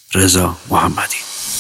رضا محمدی.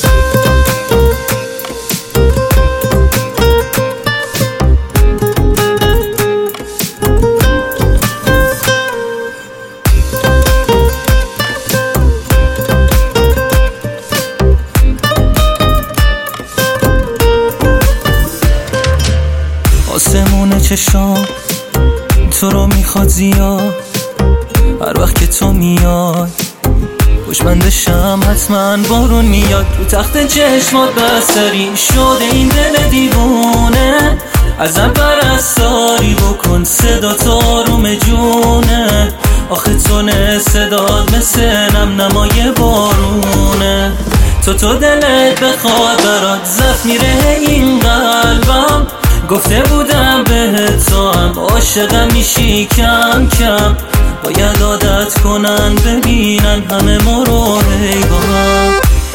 آسمون چشام تو رو میخواد زیاد، هر وقت که تو میای خوشمندشم حتما بارون میاد. رو تخت چشمات بستری شده این دل دیوونه، ازم پرستاری بکن صدا تو آروم جونه. آخه تونه صدات مثل نم نمای بارونه، تو دلت بخواد برات زفت میره این قلبم. گفته بودم بهت تو هم عاشقم میشی کم کم، باید عادت کنن ببینن همه ما رو هی با هم.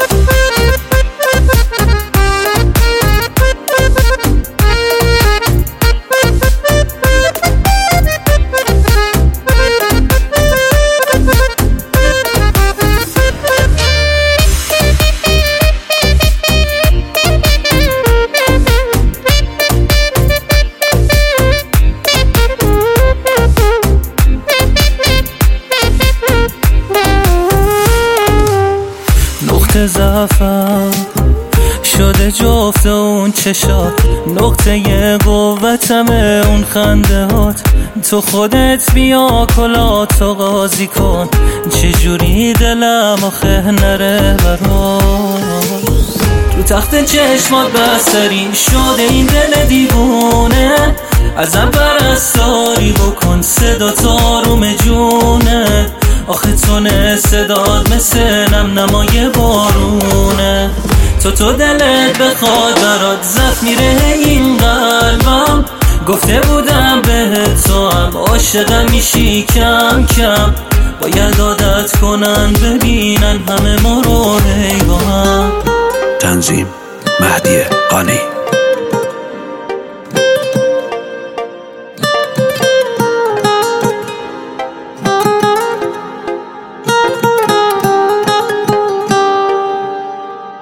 نقطه ضعفم شده جفت اون چشات، نقطه قوتم اون خنده هات. تو خودت بیا کلاتو قاضی کن، چجوری دلم آخه نره برات. رو تخت چشمات بستری شده این دل دیوونه، ازم پرستاری بکن صدا تو آروم جونه. آخه تونه صدات مثل نم نمای بارونه، تو دلت بخواد برات زفت میره این قلبم. گفته بودم بهت تو هم عاشقم میشی کم کم، باید عادت کنن ببینن همه ما رو هی با هم. تنظیم مهدی قانی.